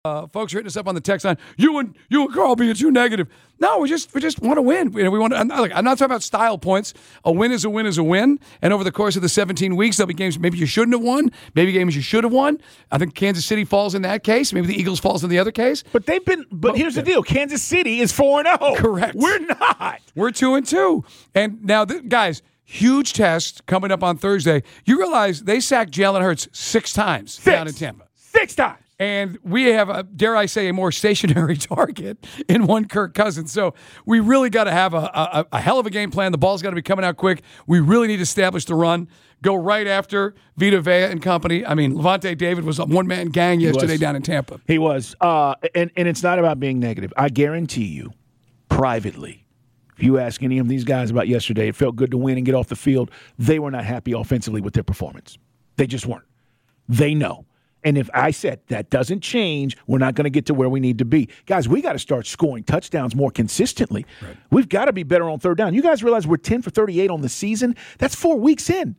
Folks are hitting us up on the text line. You and Carl being too negative. No, we just want to win. We want. I'm not talking about style points. A win is a win is a win. And over the course of the 17 weeks, there'll be games maybe you shouldn't have won. Maybe games you should have won. I think Kansas City falls in that case. Maybe the Eagles falls in the other case. But they've been. But here's the deal: Kansas City is 4-0. Correct. We're not. We're 2-2. And now, guys. Huge test coming up on Thursday. You realize they sacked Jalen Hurts 6 times down in Tampa. 6 times. And we have, dare I say, a more stationary target in one Kirk Cousins. So we really got to have a hell of a game plan. The ball's got to be coming out quick. We really need to establish the run. Go right after Vita Vea and company. I mean, Levante David was a one-man gang yesterday down in Tampa. He was. And it's not about being negative. I guarantee you, privately, if you ask any of these guys about yesterday, it felt good to win and get off the field. They were not happy offensively with their performance. They just weren't. They know. And if I said that doesn't change, we're not going to get to where we need to be. Guys, we got to start scoring touchdowns more consistently. Right. We've got to be better on third down. You guys realize we're 10 for 38 on the season? That's 4 weeks in.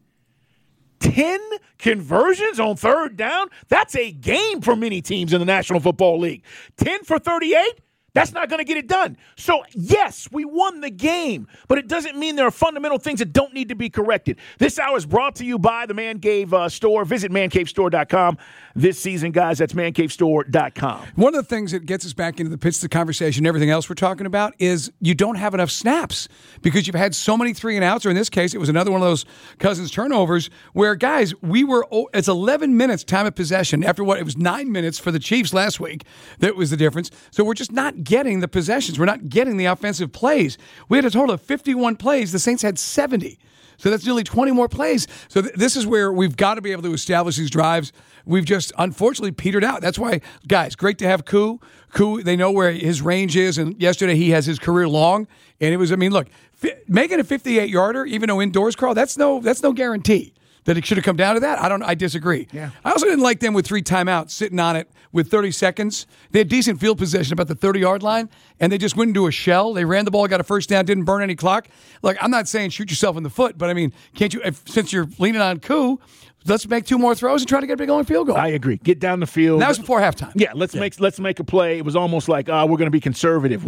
10 conversions on third down? That's a game for many teams in the National Football League. 10 for 38? That's not going to get it done. So, yes, we won the game, but it doesn't mean there are fundamental things that don't need to be corrected. This hour is brought to you by the Man Cave store. Visit mancavestore.com this season, guys. That's mancavestore.com. One of the things that gets us back into the Pittsburgh conversation and everything else we're talking about is you don't have enough snaps because you've had so many 3-and-outs, or in this case, it was another one of those Cousins turnovers where, guys, it's 11 minutes time of possession after it was 9 minutes for the Chiefs last week. That was the difference. So we're just not getting the possessions. We're not getting the offensive plays. We had a total of 51 plays. The Saints had 70. So that's nearly 20 more plays. So this is where we've got to be able to establish these drives. We've just, unfortunately, petered out. That's why, guys, great to have Koo. Koo, they know where his range is, and yesterday he has his career long. And it was, look, making a 58-yarder, even though indoors, Carl, that's no guarantee that it should have come down to that. I disagree. Yeah. I also didn't like them with 3 timeouts sitting on it with 30 seconds. They had decent field possession about the 30-yard line, and they just went into a shell. They ran the ball, got a first down, didn't burn any clock. Look, I'm not saying shoot yourself in the foot, but can't you, since you're leaning on Koo, let's make 2 more throws and try to get a big long field goal. I agree. Get down the field. And that was before halftime. Yeah, let's make a play. It was almost like we're going to be conservative.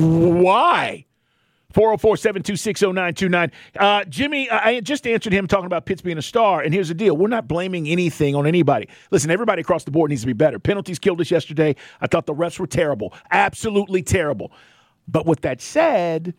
Why? 404-726-0929. Jimmy, I just answered him talking about Pitts being a star, and here's the deal. We're not blaming anything on anybody. Listen, everybody across the board needs to be better. Penalties killed us yesterday. I thought the refs were terrible. Absolutely terrible. But with that said,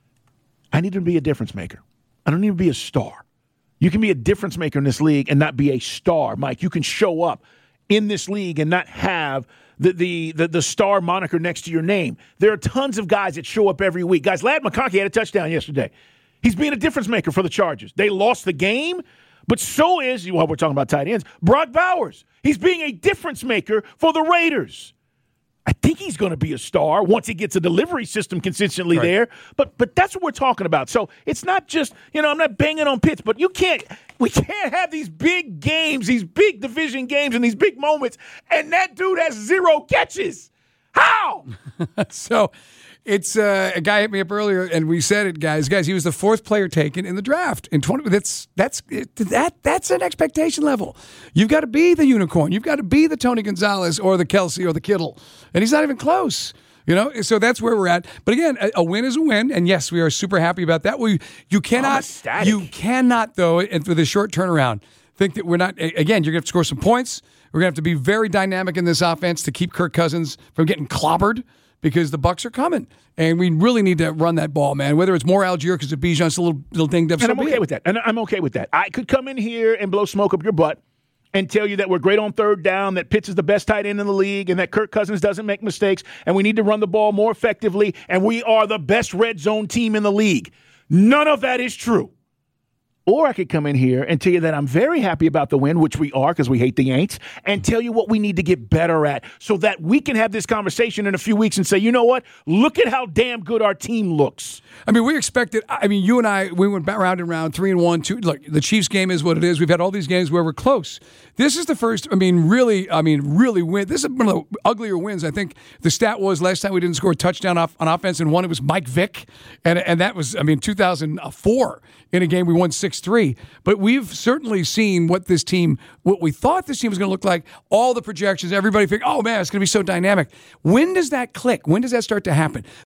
I need to be a difference maker. I don't need to be a star. You can be a difference maker in this league and not be a star, Mike. You can show up in this league and not have the star moniker next to your name. There are tons of guys that show up every week. Guys, Ladd McConkey had a touchdown yesterday. He's being a difference maker for the Chargers. They lost the game, but so is, while we're talking about tight ends, Brock Bowers. He's being a difference maker for the Raiders. I think he's going to be a star once he gets a delivery system consistently there. But that's what we're talking about. So it's not just, I'm not banging on Pitts, but we can't have these big games, these big division games and these big moments, and that dude has 0 catches. How? So it's a guy hit me up earlier, and we said it, guys. He was the 4th player taken in the draft in 20. That's an expectation level. You've got to be the unicorn. You've got to be the Tony Gonzalez or the Kelsey or the Kittle, and he's not even close. So that's where we're at. But again, a win is a win, and yes, we are super happy about that. You cannot though, and with a short turnaround, think that we're not. Again, you're going to have to score some points. We're going to have to be very dynamic in this offense to keep Kirk Cousins from getting clobbered, because the Bucs are coming, and we really need to run that ball, man. Whether it's more Algier because of Bijan's a little dinged up. And I'm okay with that. And I'm okay with that. I could come in here and blow smoke up your butt and tell you that we're great on third down, that Pitts is the best tight end in the league, and that Kirk Cousins doesn't make mistakes, and we need to run the ball more effectively, and we are the best red zone team in the league. None of that is true. Or I could come in here and tell you that I'm very happy about the win, which we are because we hate the Yanks, and tell you what we need to get better at so that we can have this conversation in a few weeks and say, you know what? Look at how damn good our team looks. We expected – you and I, we went round and round, 3-1. Look, the Chiefs game is what it is. We've had all these games where we're close. This is the first – really win. This is one of the uglier wins. I think the stat was last time we didn't score a touchdown on offense and one. It was Mike Vick, and that was, 2004 in a game we won 6-0. 6-3. But we've certainly seen what we thought this team was going to look like. All the projections, everybody figured, oh man, it's going to be so dynamic. When does that click? When does that start to happen?